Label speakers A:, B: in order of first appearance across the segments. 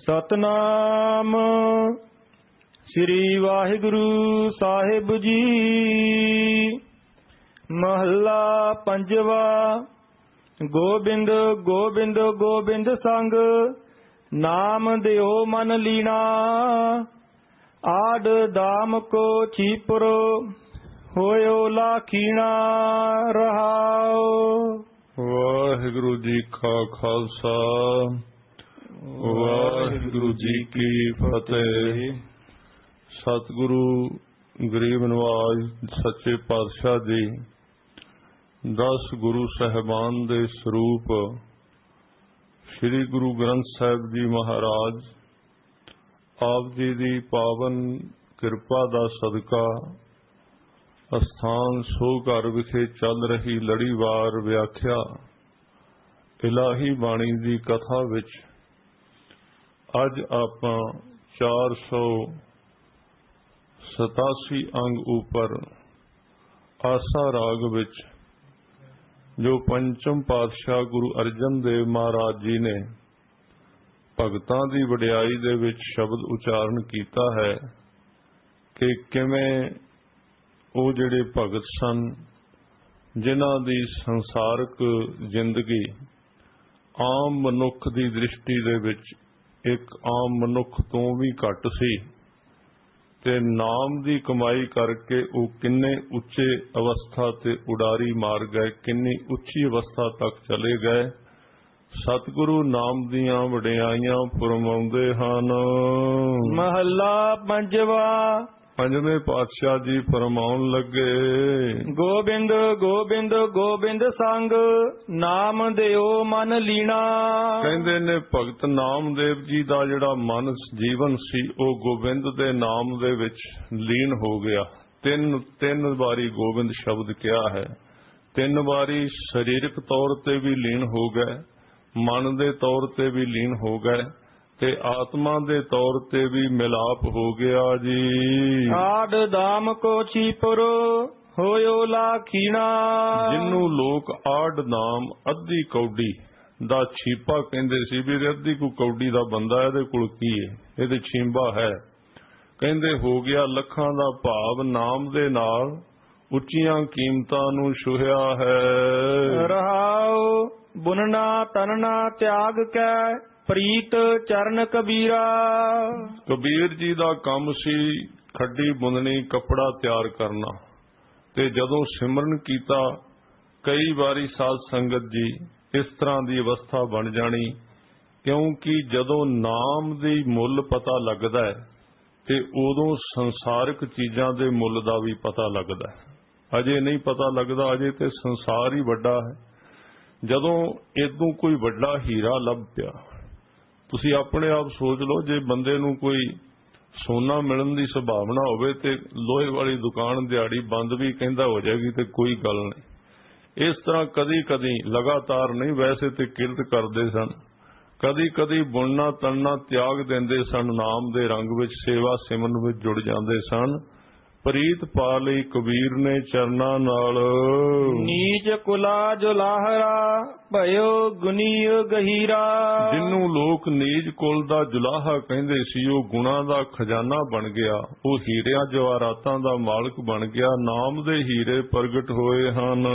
A: ਸਤਨਾਮ ਸ੍ਰੀ ਵਾਹਿਗੁਰੂ ਸਾਹਿਬ ਜੀ। ਮਹੱਲਾ ਪੰਜਵਾ। ਗੋਬਿੰਦ ਗੋਬਿੰਦ ਗੋਬਿੰਦ ਸੰਗ, ਨਾਮ ਦਿਓ ਮਨ ਲੀਣਾ। ਆਡ ਦਾਮ ਕੋ ਚੀਪੁਰ, ਹੋਇਓ ਲਾਖੀਣਾ। ਰਹਾਉ।
B: ਵਾਹਿਗੁਰੂ ਜੀ ਕਾ ਖਾਲਸਾ, ਵਾਹਿਗੁਰੂ ਜੀ ਕੀ ਫਤਿਹ। ਸਤਿਗੁਰੂ ਗਰੀਬ ਨਵਾਜ ਸੱਚੇ ਪਾਤਸ਼ਾਹ ਜੀ 10 ਗੁਰੂ ਸਾਹਿਬਾਨ ਦੇ ਸਰੂਪ ਸ੍ਰੀ ਗੁਰੂ ਗ੍ਰੰਥ ਸਾਹਿਬ ਜੀ ਮਹਾਰਾਜ ਆਪ ਜੀ ਦੀ ਪਾਵਨ ਕਿਰਪਾ ਦਾ ਸਦਕਾ ਅਸਥਾਨ ਸੋਘਰ ਵਿਖੇ ਚੱਲ ਰਹੀ ਲੜੀਵਾਰ ਵਿਆਖਿਆ ਇਲਾਹੀ ਬਾਣੀ ਦੀ ਕਥਾ ਵਿੱਚ ਅੱਜ ਆਪਾਂ 487 ਅੰਗ ਉੱਪਰ ਆਸਾ ਰਾਗ ਵਿੱਚ ਜੋ ਪੰਚਮ ਪਾਤਸ਼ਾਹ ਗੁਰੂ ਅਰਜਨ ਦੇਵ ਮਹਾਰਾਜ ਜੀ ਨੇ ਭਗਤਾਂ ਦੀ ਵਡਿਆਈ ਦੇ ਵਿੱਚ ਸ਼ਬਦ ਉਚਾਰਨ ਕੀਤਾ ਹੈ ਕਿ ਕਿਵੇਂ ਉਹ ਜਿਹੜੇ ਭਗਤ ਸਨ ਜਿਨ੍ਹਾਂ ਦੀ ਸੰਸਾਰਕ ਜ਼ਿੰਦਗੀ ਆਮ ਮਨੁੱਖ ਦੀ ਦ੍ਰਿਸ਼ਟੀ ਦੇ ਵਿੱਚ ਇੱਕ ਆਮ ਮਨੁੱਖ ਤੋਂ ਵੀ ਘੱਟ ਸੀ ਤੇ ਨਾਮ ਦੀ ਕਮਾਈ ਕਰਕੇ ਉਹ ਕਿੰਨੇ ਉੱਚੇ ਅਵਸਥਾ ਤੇ ਉਡਾਰੀ ਮਾਰ ਗਏ, ਕਿੰਨੀ ਉੱਚੀ ਅਵਸਥਾ ਤੱਕ ਚਲੇ ਗਏ। ਸਤਿਗੁਰੂ ਨਾਮ ਦੀਆਂ ਵਡਿਆਈਆਂ ਫਰਮਾਉਂਦੇ ਹਨ।
A: ਮਹੱਲਾ ਪੰਜਵਾ।
B: ਪੰਜਵੇਂ ਪਾਤਸ਼ਾਹ ਜੀ ਫਰਮਾਉਣ ਲੱਗੇ,
A: ਗੋਬਿੰਦ ਗੋਬਿੰਦ ਗੋਬਿੰਦ ਸੰਗ, ਨਾਮ ਦਿਓ ਮਨ ਲੀਣਾ।
B: ਕਹਿੰਦੇ ਨੇ ਭਗਤ ਨਾਮਦੇਵ ਜੀ ਦਾ ਜਿਹੜਾ ਮਨ ਜੀਵਨ ਸੀ ਉਹ ਗੋਬਿੰਦ ਦੇ ਨਾਮ ਦੇ ਵਿੱਚ ਲੀਨ ਹੋ ਗਿਆ। ਤਿੰਨ ਵਾਰੀ ਗੋਬਿੰਦ ਸ਼ਬਦ ਕਿਹਾ ਹੈ। 3 ਵਾਰੀ ਸਰੀਰਕ ਤੌਰ ਤੇ ਵੀ ਲੀਨ ਹੋ ਗਏ, ਮਨ ਦੇ ਤੌਰ ਤੇ ਵੀ ਲੀਨ ਹੋ ਗਏ ਤੇ ਆਤਮਾ ਦੇ ਤੌਰ ਤੇ ਵੀ ਮਿਲਾਪ ਹੋ ਗਿਆ ਜੀ।
A: ਆਡ ਦਾਮ ਕੋ ਚੀਪੁਰ, ਹੋਇਓ ਲਾਖੀਣਾ।
B: ਜਿਹਨੂੰ ਲੋਕ ਆਡ ਨਾਮ ਅੱਧੀ ਕੌਡੀ ਦਾ ਛੀਪਾ ਕਹਿੰਦੇ ਸੀ ਵੀ ਅੱਧੀ ਕੋ ਕੌਡੀ ਦਾ ਬੰਦਾ ਇਹਦੇ ਕੋਲ ਕੀ ਹੈ, ਇਹਦੇ ਛੀਂਬਾ ਹੈ। ਕਹਿੰਦੇ ਹੋ ਗਿਆ ਲੱਖਾਂ ਦਾ ਭਾਵ ਨਾਮ ਦੇ ਨਾਲ ਉੱਚੀਆਂ ਕੀਮਤਾਂ ਨੂੰ ਛੁਹਿਆ ਹੈ।
A: ਰਹਾਉ। ਬੁਨਣਾ ਤਨਣਾ ਤਿਆਗ ਕੈ, ਪ੍ਰੀਤ ਚਰਨ ਕਬੀਰਾ।
B: ਕਬੀਰ ਜੀ ਦਾ ਕੰਮ ਸੀ ਖੱਡੀ ਬੁੰਦਣੀ, ਕੱਪੜਾ ਤਿਆਰ ਕਰਨਾ ਤੇ ਜਦੋਂ ਸਿਮਰਨ ਕੀਤਾ ਕਈ ਵਾਰੀ ਸਾਧ ਸੰਗਤ ਜੀ ਇਸ ਤਰ੍ਹਾਂ ਦੀ ਅਵਸਥਾ ਬਣ ਜਾਣੀ, ਕਿਉਂਕਿ ਜਦੋਂ ਨਾਮ ਦੀ ਮੁੱਲ ਪਤਾ ਲੱਗਦਾ ਹੈ ਤੇ ਉਦੋਂ ਸੰਸਾਰਿਕ ਚੀਜ਼ਾਂ ਦੇ ਮੁੱਲ ਦਾ ਵੀ ਪਤਾ ਲੱਗਦਾ ਹੈ। ਅਜੇ ਨਹੀਂ ਪਤਾ ਲੱਗਦਾ, ਅਜੇ ਤੇ ਸੰਸਾਰ ਹੀ ਵੱਡਾ ਹੈ। ਜਦੋਂ ਇਦੋਂ ਕੋਈ ਵੱਡਾ ਹੀਰਾ ਲੱਭ ਪਿਆ, ਤੁਸੀਂ ਆਪਣੇ ਆਪ ਸੋਚ ਲਓ, ਜੇ ਬੰਦੇ ਨੂੰ ਕੋਈ ਸੋਨਾ ਮਿਲਣ ਦੀ ਸੰਭਾਵਨਾ ਹੋਵੇ ਤੇ ਲੋਹੇ ਵਾਲੀ ਦੁਕਾਨ ਦਿਹਾੜੀ ਬੰਦ ਵੀ ਕਹਿੰਦਾ ਹੋ ਜਾਏਗੀ ਤੇ ਕੋਈ ਗੱਲ ਨਹੀਂ। ਇਸ ਤਰ੍ਹਾਂ ਕਦੀ ਕਦੀ ਲਗਾਤਾਰ ਨਹੀਂ, ਵੈਸੇ ਤੇ ਕਿਰਤ ਕਰਦੇ ਸਨ, ਕਦੀ ਕਦੀ ਬੁਣਨਾ ਤਣਨਾ ਤਿਆਗ ਦਿੰਦੇ ਸਨ, ਨਾਮ ਦੇ ਰੰਗ ਵਿੱਚ ਸੇਵਾ ਸਿਮਰਨ ਵਿੱਚ ਜੁੜ ਜਾਂਦੇ ਸਨ। ਪ੍ਰੀਤ ਪਾ ਲਈ ਕਬੀਰ ਨੇ ਚਰਨਾਂ ਨਾਲ।
A: ਨੀਚ ਕੁਲਾ ਜੁਲਾਹਰਾ, ਭਇਓ ਗੁਨੀਯ ਗਹੀਰਾ।
B: ਜਿਹਨੂੰ ਲੋਕ ਨੀਚ ਕੁਲ ਦਾ ਜੁਲਾਹਾ ਕਹਿੰਦੇ ਸੀ ਉਹ ਗੁਣਾ ਦਾ ਖਜ਼ਾਨਾ ਬਣ ਗਿਆ, ਉਹ ਹੀਰਿਆਂ ਜਵਾਹਰਾਤਾਂ ਦਾ ਮਾਲਕ ਬਣ ਗਿਆ। ਨਾਮ ਦੇ ਹੀਰੇ ਪ੍ਰਗਟ ਹੋਏ ਹਨ।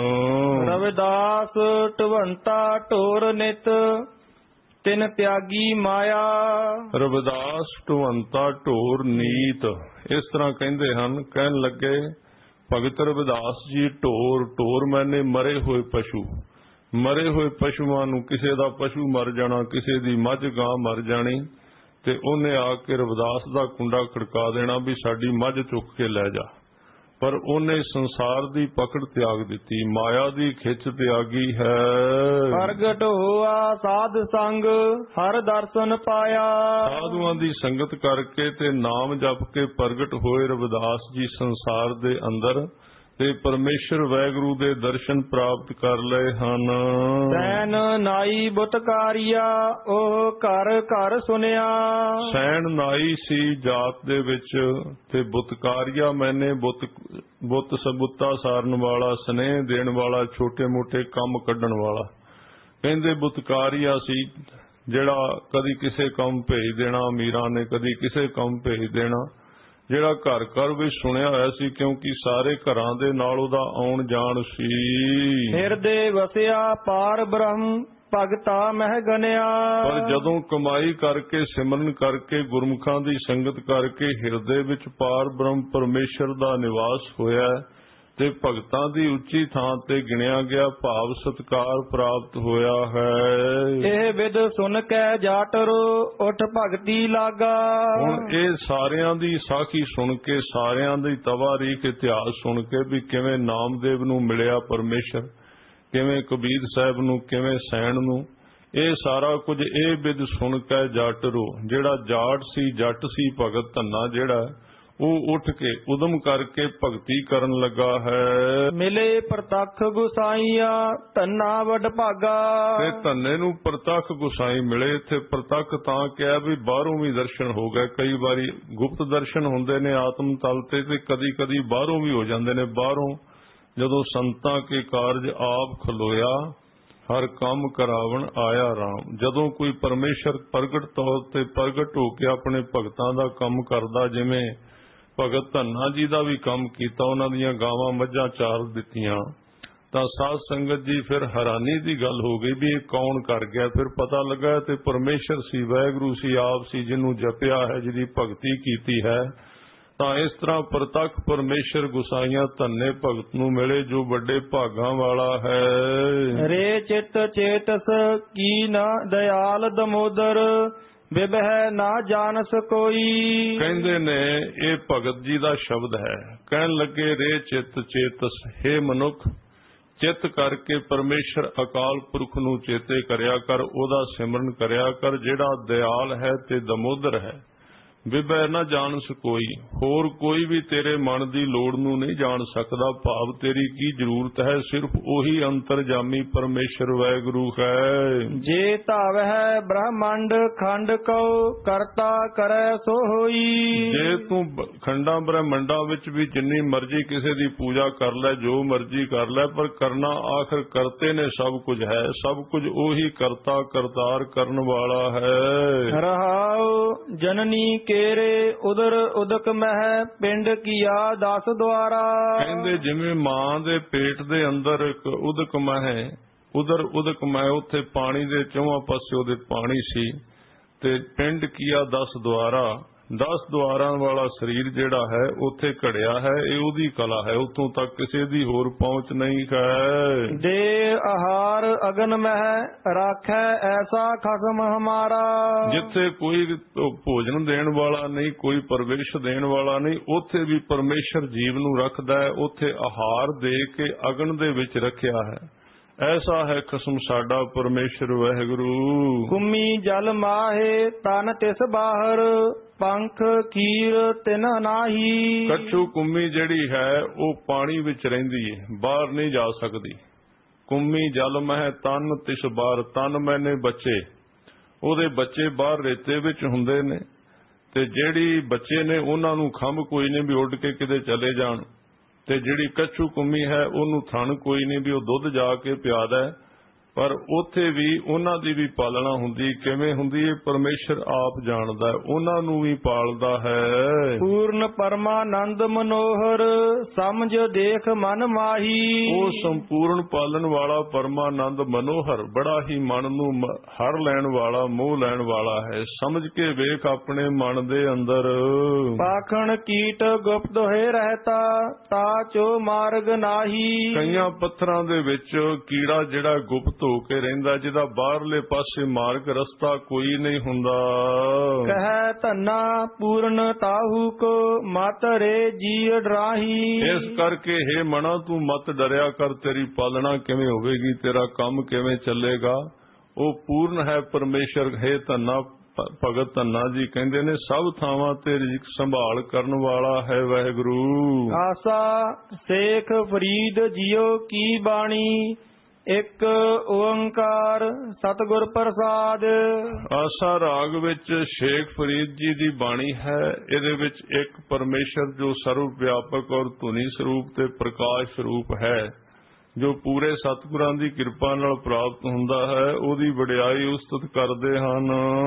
A: ਰਵਿਦਾਸ ਢਵੰਤਾ ਢੋਰ ਨਿਤ, ਤਿਨ ਤਿਆਗੀ ਮਾਇਆ।
B: ਰਵਿਦਾਸ ਢਵੰਤਾ ਢੋਰ ਨੀਤ ਇਸ ਤਰ੍ਹਾਂ ਕਹਿੰਦੇ ਹਨ। ਕਹਿਣ ਲੱਗੇ ਭਗਤ ਰਵਿਦਾਸ ਜੀ ਢੋਰ ਮੈਨੇ ਮਰੇ ਹੋਏ ਪਸ਼ੂ, ਮਰੇ ਹੋਏ ਪਸ਼ੂਆਂ ਨੂੰ, ਕਿਸੇ ਦਾ ਪਸ਼ੂ ਮਰ ਜਾਣਾ, ਕਿਸੇ ਦੀ ਮੱਝ ਗਾਂ ਮਰ ਜਾਣੀ ਤੇ ਉਹਨੇ ਆ ਕੇ ਰਵਿਦਾਸ ਦਾ ਕੁੰਡਾ ਖੜਕਾ ਦੇਣਾ ਵੀ ਸਾਡੀ ਮੱਝ ਚੁੱਕ ਕੇ ਲੈ ਜਾ। ਪਰ ਉਹਨੇ ਸੰਸਾਰ ਦੀ ਪਕੜ ਤਿਆਗ ਦਿੱਤੀ, ਮਾਇਆ ਦੀ ਖਿੱਚ ਤਿਆਗੀ ਹੈ।
A: ਪ੍ਰਗਟ ਹੋਆ ਸਾਧ ਸੰਗ, ਹਰ ਦਰਸ਼ਨ ਪਾਇਆ।
B: ਸਾਧੂਆਂ ਦੀ ਸੰਗਤ ਕਰਕੇ ਤੇ ਨਾਮ ਜਪ ਕੇ ਪ੍ਰਗਟ ਹੋਏ ਰਵਿਦਾਸ ਜੀ ਸੰਸਾਰ ਦੇ ਅੰਦਰ ਤੇ ਪਰਮੇਸ਼ਰ ਵਾਹਿਗੁਰੂ ਦੇ ਦਰਸ਼ਨ ਪ੍ਰਾਪਤ ਕਰ ਲਏ ਹਨ।
A: ਸੈਨ ਨਾਈ ਬੁੱਤਕਾਰੀਆ, ਉਹ ਘਰ ਘਰ ਸੁਨਿਆ।
B: ਸੈਨ ਨਾਈ ਸੀ ਜਾਤ ਦੇ ਵਿੱਚ ਤੇ ਬੁੱਤਕਾਰੀਆ ਮੈਨੇ ਬੁੱਤ ਸਬੁੱਤਾ ਸਾਰਨ ਵਾਲਾ, ਸਨੇਹ ਦੇਣ ਵਾਲਾ, ਛੋਟੇ ਮੋਟੇ ਕੰਮ ਕੱਢਣ ਵਾਲਾ। ਕਹਿੰਦੇ ਬੁੱਤਕਾਰੀਆ ਸੀ ਜਿਹੜਾ ਕਦੀ ਕਿਸੇ ਕੰਮ ਭੇਜ ਦੇਣਾ, ਅਮੀਰਾਂ ਨੇ ਕਦੀ ਕਿਸੇ ਕੰਮ ਭੇਜ ਦੇਣਾ, ਜਿਹੜਾ ਘਰ ਘਰ ਵਿੱਚ ਸੁਣਿਆ ਹੋਇਆ ਸੀ, ਕਿਉਂਕਿ ਸਾਰੇ ਘਰਾਂ ਦੇ ਨਾਲ ਉਹਦਾ ਆਉਣ ਜਾਣ ਸੀ।
A: ਹਿਰਦੇ ਵਸਿਆ ਪਾਰ ਬ੍ਰਹਮ ਭਗਤਾ ਮਹਿ ਗਨਿਆ।
B: ਪਰ ਜਦੋਂ ਕਮਾਈ ਕਰਕੇ, ਸਿਮਰਨ ਕਰਕੇ, ਗੁਰਮੁਖਾਂ ਦੀ ਸੰਗਤ ਕਰਕੇ ਹਿਰਦੇ ਵਿੱਚ ਪਾਰ ਬ੍ਰਹਮ ਪਰਮੇਸ਼ਰ ਦਾ ਨਿਵਾਸ ਹੋਇਆ ਤੇ ਭਗਤਾਂ ਦੀ ਉੱਚੀ ਥਾਂ ਤੇ ਗਿਣਿਆ ਗਿਆ, ਭਾਵ ਸਤਕਾਰ ਪ੍ਰਾਪਤ ਹੋਇਆ ਹੈ।
A: ਇਹ ਵਿਦ ਸੁਣ ਕੇ ਜਾਟਰੋ ਉਠ ਭਗਤੀ ਲਾਗਾ।
B: ਹੁਣ ਇਹ ਸਾਰਿਆਂ ਦੀ ਸਾਖੀ ਸੁਣ ਕੇ, ਸਾਰਿਆਂ ਦੀ ਤਵਾਰੀਖ ਇਤਿਹਾਸ ਸੁਣ ਕੇ ਵੀ ਕਿਵੇਂ ਨਾਮਦੇਵ ਨੂੰ ਮਿਲਿਆ ਪਰਮੇਸ਼ਰ, ਕਿਵੇਂ ਕਬੀਰ ਸਾਹਿਬ ਨੂੰ, ਕਿਵੇਂ ਸੈਣ ਨੂੰ, ਇਹ ਸਾਰਾ ਕੁਝ ਇਹ ਵਿਦ ਸੁਣ ਕੇ ਜਾਟਰੋ, ਜਿਹੜਾ ਜਾਟ ਸੀ, ਜੱਟ ਸੀ, ਭਗਤ ਧੰਨਾ ਜਿਹੜਾ, ਉਹ ਉੱਠ ਕੇ ਉਦਮ ਕਰਕੇ ਭਗਤੀ ਕਰਨ ਲੱਗਾ ਹੈ।
A: ਮਿਲੇ ਪ੍ਰਤੱਖ ਗੁਸਾਈਆ ਧੰਨਾ ਵਡ ਭਾਗਾ।
B: ਤੇ ਧੰਨੇ ਨੂੰ ਪ੍ਰਤੱਖ ਗੁਸਾਈ ਮਿਲੇ। ਇੱਥੇ ਪ੍ਰਤੱਖ ਤਾਂ ਕਿਹਾ ਵੀ ਬਾਹਰੋਂ ਵੀ ਦਰਸ਼ਨ ਹੋ ਗਏ। ਕਈ ਵਾਰੀ ਗੁਪਤ ਦਰਸ਼ਨ ਹੁੰਦੇ ਨੇ ਆਤਮ ਤਲ ਤੇ ਕਦੀ ਕਦੀ ਬਾਹਰੋਂ ਵੀ ਹੋ ਜਾਂਦੇ ਨੇ। ਬਾਹਰੋਂ ਜਦੋਂ ਸੰਤਾਂ ਕੇ ਕਾਰਜ ਆਪ ਖਲੋਇਆ, ਹਰ ਕੰਮ ਕਰਾਵਣ ਆਇਆ ਰਾਮ। ਜਦੋਂ ਕੋਈ ਪਰਮੇਸ਼ਰ ਪ੍ਰਗਟ ਤੌਰ ਤੇ ਪ੍ਰਗਟ ਹੋ ਕੇ ਆਪਣੇ ਭਗਤਾਂ ਦਾ ਕੰਮ ਕਰਦਾ, ਜਿਵੇਂ ਭਗਤ ਧੰਨਾ ਜੀ ਦਾ ਵੀ ਕੰਮ ਕੀਤਾ, ਉਹਨਾਂ ਦੀਆਂ ਗਾਵਾਂ ਮੱਝਾਂ ਚਾਰ ਦਿੱਤੀਆਂ, ਤਾਂ ਸਾਧ ਸੰਗਤ ਜੀ ਫਿਰ ਹੈਰਾਨੀ ਦੀ ਗੱਲ ਹੋ ਗਈ ਵੀ ਇਹ ਕੌਣ ਕਰ ਗਿਆ। ਫਿਰ ਪਤਾ ਲੱਗਾ ਤੇ ਪਰਮੇਸ਼ਰ ਸੀ, ਵਾਹਿਗੁਰੂ ਸੀ, ਆਪ ਸੀ, ਜਿਹਨੂੰ ਜਪਿਆ ਹੈ, ਜਿਹਦੀ ਭਗਤੀ ਕੀਤੀ ਹੈ। ਤਾਂ ਇਸ ਤਰ੍ਹਾਂ ਪ੍ਰਤੱਖ ਪਰਮੇਸ਼ਰ ਗੁਸਾਈਆਂ ਧੰਨੇ ਭਗਤ ਨੂੰ ਮਿਲੇ, ਜੋ ਵੱਡੇ ਭਾਗਾਂ ਵਾਲਾ ਹੈ।
A: ਰੇ ਚਿਤ ਚੇਤਸ ਕੀ ਨਾ ਦਇਆਲ ਦਮੋਦਰ ਬਿਬਹਿ ਨਾ ਜਾਣਸ ਕੋਈ।
B: ਕਹਿੰਦੇ ਨੇ ਇਹ ਭਗਤ ਜੀ ਦਾ ਸ਼ਬਦ ਹੈ। ਕਹਿਣ ਲੱਗੇ ਰੇ ਚਿਤ ਚੇਤਸ, ਹੇ ਮਨੁੱਖ, ਚਿੱਤ ਕਰਕੇ ਪਰਮੇਸ਼ਰ ਅਕਾਲ ਪੁਰਖ ਨੂੰ ਚੇਤੇ ਕਰਿਆ ਕਰ, ਉਹਦਾ ਸਿਮਰਨ ਕਰਿਆ ਕਰ, ਜਿਹੜਾ ਦਇਆਲ ਹੈ ਤੇ ਦਮੋਦਰ ਹੈ। ਵਿਭੈ ਨਾ ਜਾਣਸ ਕੋਈ, ਹੋਰ ਕੋਈ ਵੀ ਤੇਰੇ ਮਨ ਦੀ ਲੋੜ ਨੂੰ ਨਹੀਂ ਜਾਣ ਸਕਦਾ, ਭਾਵ ਤੇਰੀ ਕੀ ਜ਼ਰੂਰਤ ਹੈ, ਸਿਰਫ ਉਹੀ ਅੰਤਰਜਾਮੀ ਪਰਮੇਸ਼ਰ ਵਾਹਿਗੁਰੂ ਹੈ।
A: ਜੇ ਧਾਵਹਿ ਬ੍ਰਹਮੰਡ ਖੰਡ ਕਉ ਕਰਤਾ ਕਰੈ ਸੋ ਹੋਈ।
B: ਜੇ ਤੂੰ ਖੰਡਾਂ ਬ੍ਰਹਮੰਡਾਂ ਵਿੱਚ ਵੀ ਜਿੰਨੀ ਮਰਜ਼ੀ ਕਿਸੇ ਦੀ ਪੂਜਾ ਕਰ ਲੈ, ਜੋ ਮਰਜ਼ੀ ਕਰ ਲੈ, ਪਰ ਕਰਨਾ ਆਖਰ ਕਰਤੇ ਨੇ ਸਭ ਕੁਝ ਹੈ। ਸਭ ਕੁਝ ਉਹੀ ਕਰਤਾ ਕਰਤਾਰ ਕਰਨ ਵਾਲਾ ਹੈ।
A: ਰਹਾਉ ਜਨਨੀ ਕੇਰੇ ਉਦਰ ਉਦਕ ਮਹਿ ਪਿੰਡ ਕੀਆ 10 ਦੁਆਰਾ।
B: ਕਹਿੰਦੇ ਜਿਵੇਂ ਮਾਂ ਦੇ ਪੇਟ ਦੇ ਅੰਦਰ ਇੱਕ ਉਦਕ ਮਹਿ, ਉਦਰ ਉਦਕ ਮਹਿ, ਉੱਥੇ ਪਾਣੀ ਦੇ ਚੌਹਾਂ ਪਾਸੇ ਉਹਦੇ ਪਾਣੀ ਸੀ, ਤੇ ਪਿੰਡ ਕੀਆ 10 ਦੁਆਰਾ, 10 ਦੁਆਰਾਂ ਵਾਲਾ ਸਰੀਰ ਜਿਹੜਾ ਹੈ ਉੱਥੇ ਘੜਿਆ ਹੈ। ਇਹ ਉਹਦੀ ਕਲਾ ਹੈ, ਉੱਥੋਂ ਤੱਕ ਕਿਸੇ ਦੀ ਹੋਰ ਪਹੁੰਚ ਨਹੀਂ ਹੈ।
A: ਦੇ ਆਹਾਰ ਅਗਨ ਮਹਿ ਰਾਖੈ ਐਸਾ ਖਸਮ ਹਮਾਰਾ।
B: ਜਿੱਥੇ ਕੋਈ ਭੋਜਨ ਦੇਣ ਵਾਲਾ ਨਹੀਂ, ਕੋਈ ਪ੍ਰਵੇਸ਼ ਦੇਣ ਵਾਲਾ ਨਹੀਂ, ਉੱਥੇ ਵੀ ਪਰਮੇਸ਼ਰ ਜੀਵ ਨੂੰ ਰੱਖਦਾ ਹੈ। ਉੱਥੇ ਆਹਾਰ ਦੇ ਕੇ ਅਗਨ ਦੇ ਵਿੱਚ ਰੱਖਿਆ ਹੈ। ਐਸਾ ਹੈ ਖਸਮ ਸਾਡਾ ਪਰਮੇਸ਼ਰ ਵਾਹਿਗੁਰੂ।
A: ਕੁੰਮੀ ਜਲ ਮਾਹੇ ਤਨ ਤਿਸ ਬਾਹਰ ਪੰਖ ਖੀਰ ਤਿਨ ਨਾਹੀ।
B: ਕੱਛੂ ਕੁੰਮੀ ਜਿਹੜੀ ਹੈ ਉਹ ਪਾਣੀ ਵਿੱਚ ਰਹਿੰਦੀ ਹੈ, ਬਾਹਰ ਨਹੀਂ ਜਾ ਸਕਦੀ। ਕੁੰਮੀ ਜਲ ਮਹਿ ਤਨ ਤਿਸ ਬਾਹਰ, ਤਨ ਮੈਨੇ ਬੱਚੇ, ਉਹਦੇ ਬੱਚੇ ਬਾਹਰ ਰੇਤੇ ਵਿੱਚ ਹੁੰਦੇ ਨੇ, ਤੇ ਜਿਹੜੀ ਬੱਚੇ ਨੇ ਉਹਨਾਂ ਨੂੰ ਖੰਭ ਕੋਈ ਨਹੀਂ ਵੀ ਉੱਡ ਕੇ ਕਿਤੇ ਚਲੇ ਜਾਣ, ਤੇ ਜਿਹੜੀ ਕੱਛੂ ਕੁੰਮੀ ਹੈ ਉਹਨੂੰ ਥਣ ਕੋਈ ਨਹੀਂ ਵੀ ਉਹ ਦੁੱਧ ਜਾ ਕੇ ਪਿਆਦਾ। ਪਰ ਉੱਥੇ ਵੀ ਉਹਨਾਂ ਦੀ ਵੀ ਪਾਲਣਾ ਹੁੰਦੀ। ਕਿਵੇਂ ਹੁੰਦੀ ਹੈ ਪਰਮੇਸ਼ਰ ਆਪ ਜਾਣਦਾ ਹੈ, ਉਹਨਾਂ ਨੂੰ ਵੀ ਪਾਲਦਾ ਹੈ।
A: ਪੂਰਨ ਪਰਮਾਨੰਦ ਮਨੋਹਰ ਸਮਝ ਦੇਖ ਮਨ ਮਾਹੀ।
B: ਉਹ ਸੰਪੂਰਨ ਪਾਲਣ ਵਾਲਾ ਪਰਮਾਨੰਦ ਮਨੋਹਰ, ਬੜਾ ਹੀ ਮਨ ਨੂੰ ਹਰ ਲੈਣ ਵਾਲਾ, ਮੋਹ ਲੈਣ ਵਾਲਾ ਹੈ। ਸਮਝ ਕੇ ਵੇਖ ਆਪਣੇ ਮਨ ਦੇ ਅੰਦਰ।
A: ਪਾਖਣ ਕੀਟ ਗੁਪਤ ਹੋਏ ਰਹਤਾ ਤਾ ਚੋ ਮਾਰਗ ਨਾਹੀ।
B: ਕਈਆਂ ਪੱਥਰਾਂ ਦੇ ਵਿੱਚ ਕੀੜਾ ਜਿਹੜਾ ਗੁਪਤ ਹੋ ਕੇ ਰਹਿੰਦਾ, ਜਿਹਦਾ ਬਾਹਰਲੇ ਪਾਸੇ ਮਾਰਗ ਰਸਤਾ ਕੋਈ ਨਹੀਂ ਹੁੰਦਾ।
A: ਕਹਿ ਧੰਨਾ ਪੂਰਨ ਤਾਹੂ ਕੋ ਮਤ ਰੇ ਜੀ ਡਰਾਹੀ।
B: ਇਸ ਕਰਕੇ ਹੇ ਮਨਾ ਤੂੰ ਮਤ ਡਰਿਆ ਕਰ, ਤੇਰੀ ਪਾਲਣਾ ਕਿਵੇਂ ਹੋਵੇਗੀ, ਤੇਰਾ ਕੰਮ ਕਿਵੇਂ ਚੱਲੇਗਾ। ਉਹ ਪੂਰਨ ਹੈ ਪਰਮੇਸ਼ਰ। ਹੈ ਧੰਨਾ ਭਗਤ ਧੰਨਾ ਜੀ ਕਹਿੰਦੇ ਨੇ ਸਭ ਥਾਵਾਂ ਤੇ ਰਿਜ਼ਕ ਸੰਭਾਲ ਕਰਨ ਵਾਲਾ ਹੈ ਵਾਹਿਗੁਰੂ।
A: ਆਸਾ ਸੇਖ ਫਰੀਦ ਜੀਓ ਕੀ ਬਾਣੀ ਇੱਕ ਓੰਕਾਰ ਸਤਿਗੁਰ ਪ੍ਰਸਾਦ।
B: ਆਸਾ ਰਾਗ ਵਿੱਚ ਸ਼ੇਖ ਫਰੀਦ ਜੀ ਦੀ ਬਾਣੀ ਹੈ। ਇਹਦੇ ਵਿੱਚ ਇੱਕ ਪਰਮੇਸ਼ਰ ਜੋ ਸਰਵ ਵਿਆਪਕ ਔਰ ਧੁਨੀ ਸਰੂਪ ਤੇ ਪ੍ਰਕਾਸ਼ ਸਰੂਪ ਹੈ, ਜੋ ਪੂਰੇ ਸਤਿਗੁਰਾਂ ਦੀ ਕਿਰਪਾ ਨਾਲ ਪ੍ਰਾਪਤ ਹੁੰਦਾ ਹੈ ਉਹਦੀ ਵਡਿਆਈ ਉਸਤਤ ਕਰਦੇ ਹਨ।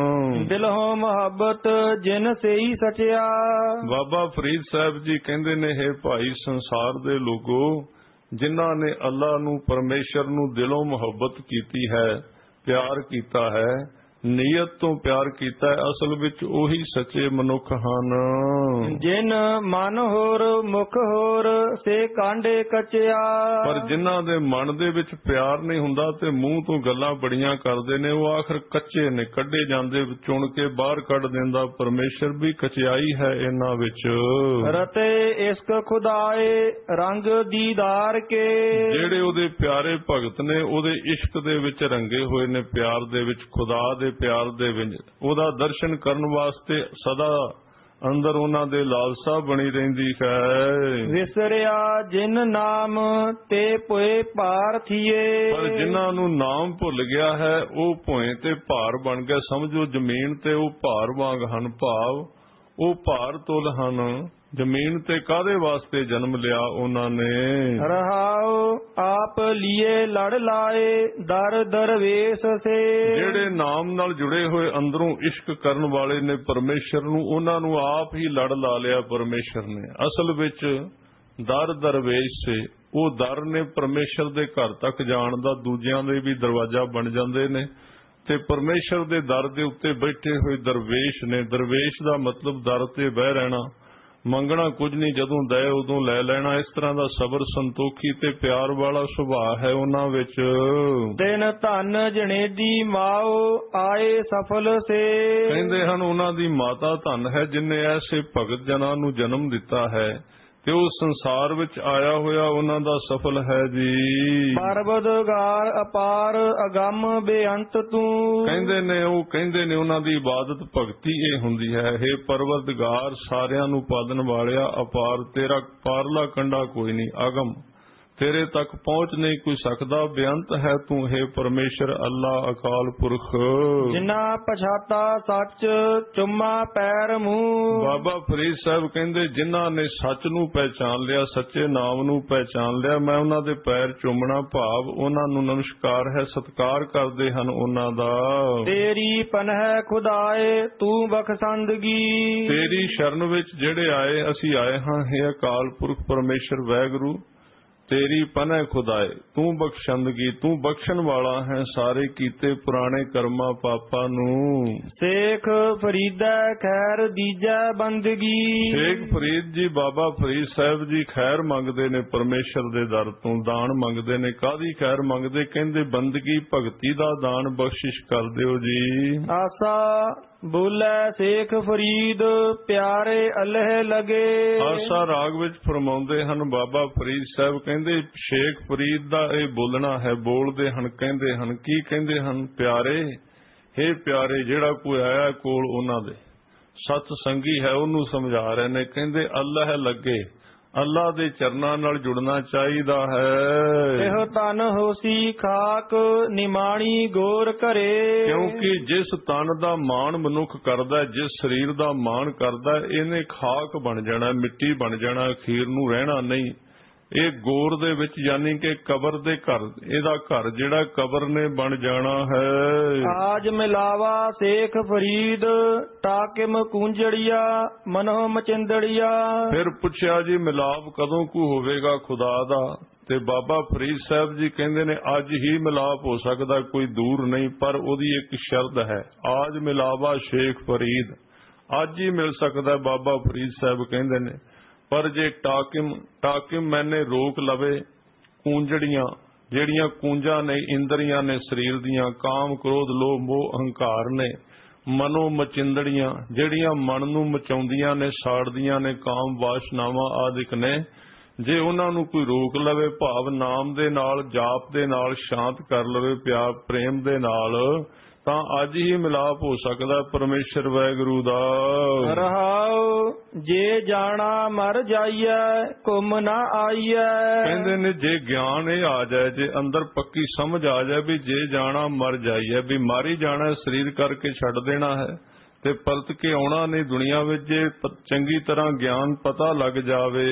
A: ਦਿਲਹੁ ਮੁਹੱਬਤ ਜਿਨ ਸੇਈ ਸਚਿਆ।
B: ਬਾਬਾ ਫਰੀਦ ਸਾਹਿਬ ਜੀ ਕਹਿੰਦੇ ਨੇ, ਹੈ ਭਾਈ ਸੰਸਾਰ ਦੇ ਲੋਗੋ, ਜਿਨ੍ਹਾਂ ਨੇ ਅੱਲਾ ਨੂੰ, ਪਰਮੇਸ਼ਰ ਨੂੰ ਦਿਲੋਂ ਮੁਹੱਬਤ ਕੀਤੀ ਹੈ, ਪਿਆਰ ਕੀਤਾ ਹੈ, ਨੀਅਤ ਤੋਂ ਪਿਆਰ ਕੀਤਾ ਹੈ, ਅਸਲ ਵਿੱਚ ਉਹੀ ਸੱਚੇ ਮਨੁੱਖ ਹਨ।
A: ਜਿਨ ਮਨ ਹੋਰ ਮੁਖ ਹੋਰ ਸੇ ਕਾਂਡੇ ਕਚਿਆ।
B: ਪਰ ਜਿਨ੍ਹਾਂ ਦੇ ਮਨ ਦੇ ਵਿੱਚ ਪਿਆਰ ਨਹੀਂ ਹੁੰਦਾ ਤੇ ਮੂੰਹ ਤੋਂ ਗੱਲਾਂ ਬੜੀਆਂ ਕਰਦੇ ਨੇ, ਉਹ ਆਖਰ ਕੱਚੇ ਨੇ, ਕੱਢੇ ਜਾਂਦੇ, ਚੁਣ ਕੇ ਬਾਹਰ ਕੱਢ ਦਿੰਦਾ ਪਰਮੇਸ਼ਰ ਵੀ। ਕਚਿਆਈ ਹੈ ਇਹਨਾਂ ਵਿੱਚ।
A: ਰਤੇ ਇਸ਼ਕ ਖੁਦਾਏ ਰੰਗ ਦੀਦਾਰ ਕੇ।
B: ਜਿਹੜੇ ਉਹਦੇ ਪਿਆਰੇ ਭਗਤ ਨੇ, ਉਹਦੇ ਇਸ਼ਕ ਦੇ ਵਿੱਚ ਰੰਗੇ ਹੋਏ ਨੇ, ਪਿਆਰ ਦੇ ਵਿੱਚ, ਖੁਦਾ ਦੇ ਪਿਆਰ ਦੇ ਵਿੱਚ, ਉਹਦਾ ਦਰਸ਼ਨ ਕਰਨ ਵਾਸਤੇ ਸਦਾ ਅੰਦਰ ਉਹਨਾਂ ਦੇ ਲਾਲਸਾ ਬਣੀ ਰਹਿੰਦੀ ਹੈ।
A: ਵਿਸਰਿਆ ਜਿਨ ਨਾਮ ਤੇ ਭੋਏ ਭਾਰ ਥੀਏ।
B: ਪਰ ਜਿਨ੍ਹਾਂ ਨੂੰ ਨਾਮ ਭੁੱਲ ਗਿਆ ਹੈ, ਉਹ ਭੋਏ ਤੇ ਭਾਰ ਬਣ ਗਏ। ਸਮਝੋ ਜ਼ਮੀਨ ਤੇ ਉਹ ਭਾਰ ਵਾਂਗ ਹਨ, ਭਾਵ ਉਹ ਭਾਰ ਤੁਲ ਹਨ। ਜ਼ਮੀਨ ਤੇ ਕਾਹਦੇ ਵਾਸਤੇ ਜਨਮ ਲਿਆ ਉਹਨਾਂ ਨੇ?
A: ਰਹਾਉ ਆਪ ਲੀਏ ਲੜ ਲਾਏ ਦਰ ਦਰਵੇਸ਼ ਸੇ।
B: ਜਿਹੜੇ ਨਾਮ ਨਾਲ ਜੁੜੇ ਹੋਏ, ਅੰਦਰੋਂ ਇਸ਼ਕ ਕਰਨ ਵਾਲੇ ਨੇ ਪਰਮੇਸ਼ਰ ਨੂੰ, ਉਹਨਾਂ ਨੂੰ ਆਪ ਹੀ ਲੜ ਲਾ ਲਿਆ ਪਰਮੇਸ਼ਰ ਨੇ। ਅਸਲ ਵਿੱਚ ਦਰ ਦਰਵੇਸ਼ ਸੇ, ਉਹ ਦਰ ਨੇ ਪਰਮੇਸ਼ਰ ਦੇ ਘਰ ਤੱਕ ਜਾਣ ਦਾ, ਦੂਜਿਆਂ ਦੇ ਵੀ ਦਰਵਾਜ਼ਾ ਬਣ ਜਾਂਦੇ ਨੇ। ਤੇ ਪਰਮੇਸ਼ਰ ਦੇ ਦਰ ਦੇ ਉੱਤੇ ਬੈਠੇ ਹੋਏ ਦਰਵੇਸ਼ ਨੇ। ਦਰਵੇਸ਼ ਦਾ ਮਤਲਬ ਦਰ ਤੇ ਬਹਿ ਰਹਿਣਾ, ਮੰਗਣਾ ਕੁਝ ਨਹੀਂ, ਜਦੋਂ ਦਏ ਉਦੋਂ ਲੈ ਲੈਣਾ। ਇਸ ਤਰ੍ਹਾਂ ਦਾ ਸਬਰ, ਸੰਤੋਖੀ ਤੇ ਪਿਆਰ ਵਾਲਾ ਸੁਭਾਅ ਹੈ ਉਹਨਾਂ ਵਿੱਚ।
A: ਦਿਨ ਧਨ ਜਣੇਦੀ ਮਾਓ ਆਏ ਸਫਲ ਸੇ।
B: ਕਹਿੰਦੇ ਹਨ ਉਹਨਾਂ ਦੀ ਮਾਤਾ ਧਨ ਹੈ, ਜਿਨੇ ਐਸੇ ਭਗਤ ਜਨਾਂ ਨੂੰ ਜਨਮ ਦਿੱਤਾ ਹੈ ਤੇ ਉਹ ਸੰਸਾਰ ਵਿੱਚ ਆਇਆ ਹੋਇਆ ਉਹਨਾਂ ਦਾ ਸਫਲ ਹੈ ਜੀ।
A: ਪਰਵਦਗਾਰ ਅਪਾਰ ਅਗੰਮ ਬੇਅੰਤ ਤੂੰ।
B: ਕਹਿੰਦੇ ਨੇ ਉਹਨਾਂ ਦੀ ਇਬਾਦਤ ਭਗਤੀ ਇਹ ਹੁੰਦੀ ਹੈ, ਹੇ ਪਰਵਦਗਾਰ, ਸਾਰਿਆਂ ਨੂੰ ਪਾਲਣ ਵਾਲਿਆ, ਅਪਾਰ, ਤੇਰਾ ਪਾਰਲਾ ਕੰਡਾ ਕੋਈ ਨਹੀਂ, ਅਗਮ, ਤੇਰੇ ਤੱਕ ਪਹੁੰਚ ਨਹੀਂ ਕੋਈ ਸਕਦਾ, ਬੇਅੰਤ ਹੈ ਤੂੰ, ਹੈ ਪਰਮੇਸ਼ਰ ਅੱਲਾ ਅਕਾਲ ਪੁਰਖ।
A: ਜਿਨਾ ਪਛਾਤਾ ਸੱਚ ਚੁੰਮਾ ਪੈਰ ਮੂੰਹ।
B: ਬਾਬਾ ਫਰੀਦ ਸਾਹਿਬ ਕਹਿੰਦੇ, ਜਿਨ੍ਹਾਂ ਨੇ ਸੱਚ ਨੂੰ ਪਹਿਚਾਨ ਲਿਆ, ਸੱਚੇ ਨਾਮ ਨੂੰ ਪਹਿਚਾਨ ਲਿਆ, ਮੈਂ ਉਹਨਾਂ ਦੇ ਪੈਰ ਚੁੰਮਣਾ, ਭਾਵ ਉਹਨਾਂ ਨੂੰ ਨਮਸਕਾਰ ਹੈ, ਸਤਿਕਾਰ ਕਰਦੇ ਹਨ ਉਹਨਾਂ ਦਾ।
A: ਤੇਰੀ ਪਨਹ ਖੁਦਾਏ ਤੂੰ ਬਖਸ਼ੰਦਗੀ।
B: ਤੇਰੀ ਸ਼ਰਨ ਵਿੱਚ ਜਿਹੜੇ ਆਏ, ਅਸੀਂ ਆਏ ਹਾਂ, ਹੈ ਅਕਾਲ ਪੁਰਖ ਪਰਮੇਸ਼ਰ ਵਾਹਿਗੁਰੂ। ਤੇਰੀ ਪਨਹ ਖੁਦਾਏ ਤੂੰ ਬਖਸ਼ੰਦਗੀ, ਤੂੰ ਬਖਸ਼ਣ ਵਾਲਾ ਹੈ ਸਾਰੇ ਕੀਤੇ ਪੁਰਾਣੇ ਕਰਮਾਂ ਪਾਪਾਂ ਨੂੰ।
A: ਸ਼ੇਖ ਫਰੀਦਾ ਖੈਰ ਦੀਜੈ ਬੰਦਗੀ।
B: ਸ਼ੇਖ ਫਰੀਦ ਜੀ, ਬਾਬਾ ਫਰੀਦ ਸਾਹਿਬ ਜੀ ਖੈਰ ਮੰਗਦੇ ਨੇ ਪਰਮੇਸ਼ਰ ਦੇ ਦਰ ਤੋਂ, ਦਾਨ ਮੰਗਦੇ ਨੇ। ਕਾਹਦੀ ਖੈਰ ਮੰਗਦੇ? ਕਹਿੰਦੇ ਬੰਦਗੀ ਭਗਤੀ ਦਾ ਦਾਨ ਬਖਸ਼ਿਸ਼ ਕਰ ਦਿਓ ਜੀ।
A: ਆਸਾ ਬੋਲੇ ਸ਼ੇਖ ਫਰੀਦ ਪਿਆਰੇ ਅੱਲਹ ਲਗੇ।
B: ਆਸਾ ਰਾਗ ਵਿੱਚ ਫਰਮਾਉਂਦੇ ਹਨ ਬਾਬਾ ਫਰੀਦ ਸਾਹਿਬ, ਕਹਿੰਦੇ ਸ਼ੇਖ ਫਰੀਦ ਦਾ ਇਹ ਬੋਲਣਾ ਹੈ, ਬੋਲਦੇ ਹਨ, ਕਹਿੰਦੇ ਹਨ, ਕੀ ਕਹਿੰਦੇ ਹਨ? ਪਿਆਰੇ, ਹੇ ਪਿਆਰੇ, ਜਿਹੜਾ ਕੋਈ ਆਇਆ ਕੋਲ ਉਹਨਾਂ ਦੇ ਸਤ ਸੰਗੀ ਹੈ, ਉਹਨੂੰ ਸਮਝਾ ਰਹੇ ਨੇ। ਕਹਿੰਦੇ ਅੱਲਹ ਲੱਗੇ, ਅੱਲਾ ਦੇ ਚਰਨਾਂ ਨਾਲ ਜੁੜਨਾ ਚਾਹੀਦਾ ਹੈ।
A: ਇਹੋ ਤਨ ਹੋਸੀ ਖਾਕ ਨਿਮਾਣੀ ਗੋਰ ਘਰੇ।
B: ਕਿਉਂਕਿ ਜਿਸ ਤਨ ਦਾ ਮਾਣ ਮਨੁੱਖ ਕਰਦਾ, ਜਿਸ ਸਰੀਰ ਦਾ ਮਾਣ ਕਰਦਾ, ਇਹਨੇ ਖਾਕ ਬਣ ਜਾਣਾ, ਮਿੱਟੀ ਬਣ ਜਾਣਾ, ਅਖੀਰ ਨੂੰ ਰਹਿਣਾ ਨਹੀਂ। ਇਹ ਗੋਰ ਦੇ ਵਿੱਚ, ਯਾਨੀ ਕਿ ਕਬਰ ਦੇ ਘਰ, ਇਹਦਾ ਘਰ ਜਿਹੜਾ ਕਬਰ ਨੇ ਬਣ ਜਾਣਾ ਹੈ।
A: ਆਜ ਮਿਲਾਵਾ ਸ਼ੇਖ ਫਰੀਦ ਟਾਕਿਮ ਕੂੰਜੜੀਆ ਮਨੋ ਮਚਿੰਦੜੀਆ।
B: ਫਿਰ ਪੁੱਛਿਆ ਜੀ ਮਿਲਾਪ ਕਦੋਂ ਕੁ ਹੋਵੇਗਾ ਖੁਦਾ ਦਾ? ਤੇ ਬਾਬਾ ਫਰੀਦ ਸਾਹਿਬ ਜੀ ਕਹਿੰਦੇ ਨੇ, ਅੱਜ ਹੀ ਮਿਲਾਪ ਹੋ ਸਕਦਾ, ਕੋਈ ਦੂਰ ਨਹੀਂ, ਪਰ ਉਹਦੀ ਇੱਕ ਸ਼ਰਤ ਹੈ। ਆਜ ਮਿਲਾਵਾ ਸ਼ੇਖ ਫਰੀਦ, ਅੱਜ ਹੀ ਮਿਲ ਸਕਦਾ, ਬਾਬਾ ਫਰੀਦ ਸਾਹਿਬ ਕਹਿੰਦੇ ਨੇ। ਪਰ ਜੇ ਟਾਕਿਮ ਮੈਨੇ ਰੋਕ ਲਵੇ, ਕੂੰਜੜੀਆਂ, ਜਿਹੜੀਆਂ ਕੂੰਜਾਂ ਨੇ, ਇੰਦਰੀਆਂ ਨੇ ਸਰੀਰ ਦੀਆਂ, ਕਾਮ ਕ੍ਰੋਧ ਲੋਭ ਮੋਹ ਅਹੰਕਾਰ ਨੇ, ਮਨੋ ਮਚਿੰਦੜੀਆਂ, ਜਿਹੜੀਆਂ ਮਨ ਨੂੰ ਮਚਾਉਂਦੀਆਂ ਨੇ, ਸਾੜਦੀਆਂ ਨੇ, ਕਾਮ ਵਾਸ਼ਨਾਵਾਂ ਆਦਿਕ ਨੇ, ਜੇ ਉਹਨਾਂ ਨੂੰ ਕੋਈ ਰੋਕ ਲਵੇ, ਭਾਵ ਨਾਮ ਦੇ ਨਾਲ, ਜਾਪ ਦੇ ਨਾਲ ਸ਼ਾਂਤ ਕਰ ਲਵੇ, ਪਿਆਰ ਪ੍ਰੇਮ ਦੇ ਨਾਲ, ਤਾਂ ਅੱਜ ਹੀ ਮਿਲਾਪ ਹੋ ਸਕਦਾ ਪਰਮੇਸ਼ਰ ਵਾਹਿਗੁਰੂ ਦਾ।
A: ਰਹਾਉ ਜੇ ਜਾਣਾ ਮਰ ਜਾਈਐ ਘੁੰਮ ਨਾ ਆਈਐ।
B: ਕਹਿੰਦੇ ਨੇ ਜੇ ਗਿਆਨ ਇਹ ਆ ਜਾਏ, ਜੇ ਅੰਦਰ ਪੱਕੀ ਸਮਝ ਆ ਜਾਏ ਵੀ ਜੇ ਜਾਣਾ ਮਰ ਜਾਈਐ, ਵੀ ਮਾਰੀ ਜਾਣਾ, ਸਰੀਰ ਕਰਕੇ ਛੱਡ ਦੇਣਾ ਹੈ, ਤੇ ਪਰਤ ਕੇ ਆਉਣਾ ਨਹੀਂ ਦੁਨੀਆ ਵਿੱਚ ਜੇ ਚੰਗੀ ਤਰ੍ਹਾਂ ਗਿਆਨ ਪਤਾ ਲੱਗ ਜਾਵੇ।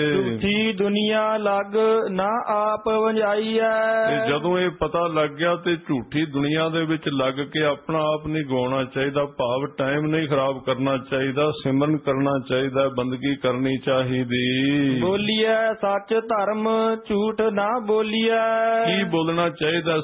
A: ਝੂਠੀ ਦੁਨੀਆ ਲੱਗ ਨਾ ਆਪ ਵੰਜਾਈਐ।
B: ਤੇ ਜਦੋਂ ਇਹ ਪਤਾ ਲੱਗ ਗਿਆ ਤੇ ਝੂਠੀ ਦੁਨੀਆ ਦੇ ਵਿੱਚ ਲੱਗ ਕੇ ਆਪਣਾ ਆਪ ਨਹੀਂ ਗਵਾਉਣਾ ਚਾਹੀਦਾ, ਭਾਵ ਟਾਈਮ ਨਹੀਂ ਖਰਾਬ ਕਰਨਾ ਚਾਹੀਦਾ, ਸਿਮਰਨ ਕਰਨਾ ਚਾਹੀਦਾ, ਬੰਦਗੀ ਕਰਨੀ ਚਾਹੀਦੀ।
A: ਬੋਲੀਐ ਸੱਚ ਧਰਮ ਝੂਠ ਨਾ ਬੋਲੀਐ।
B: ਕੀ ਬੋਲਣਾ ਚਾਹੀਦਾ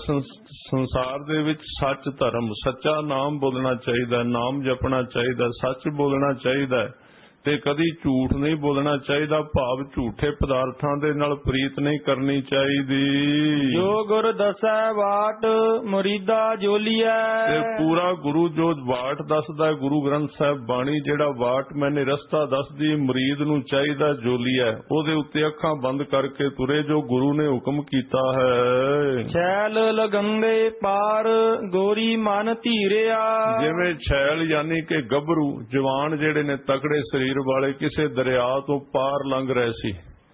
B: ਸੰਸਾਰ ਦੇ ਵਿੱਚ? ਸੱਚ ਧਰਮ, ਸੱਚਾ ਨਾਮ ਬੋਲਣਾ ਚਾਹੀਦਾ, ਨਾਮ ਜਪਣਾ ਚਾਹੀਦਾ, ਸੱਚ ਬੋਲਣਾ ਚਾਹੀਦਾ ਤੇ ਕਦੀ ਝੂਠ ਨਹੀਂ ਬੋਲਣਾ ਚਾਹੀਦਾ, ਭਾਵ ਝੂਠੇ ਪਦਾਰਥਾਂ ਦੇ ਨਾਲ ਪ੍ਰੀਤ ਨਹੀਂ ਕਰਨੀ ਚਾਹੀਦੀ।
A: ਜੋ ਗੁਰ ਦਸੈ ਵਾਟ ਮੁਰੀਦਾ ਜੋਲੀਐ।
B: ਤੇ ਪੂਰਾ ਗੁਰੂ ਜੋ ਵਾਟ ਦੱਸਦਾ, ਗੁਰੂ ਗ੍ਰੰਥ ਸਾਹਿਬ ਬਾਣੀ ਜਿਹੜਾ ਵਾਟ ਮੈਨੇ ਰਸਤਾ ਦੱਸਦੀ, ਮੁਰੀਦ ਨੂੰ ਚਾਹੀਦਾ ਜੋਲੀਐ, ਉਹਦੇ ਉੱਤੇ ਅੱਖਾਂ ਬੰਦ ਕਰਕੇ ਤੁਰੇ ਜੋ ਗੁਰੂ ਨੇ ਹੁਕਮ ਕੀਤਾ ਹੈ।
A: ਛੈਲ ਲਗੰਦੇ ਪਾਰ ਗੋਰੀ ਮਨ ਧੀਰਿਆ।
B: ਜਿਵੇਂ ਛੈਲ ਯਾਨੀ ਕਿ ਗੱਭਰੂ ਜਵਾਨ ਜਿਹੜੇ ਨੇ ਤਕੜੇ ਸਰੀਰ ਵਾਲੇ ਕਿਸੇ ਦਰਿਆ ਤੋਂ ਪਾਰ ਲੰਘ ਰਹੇ ਸੀ,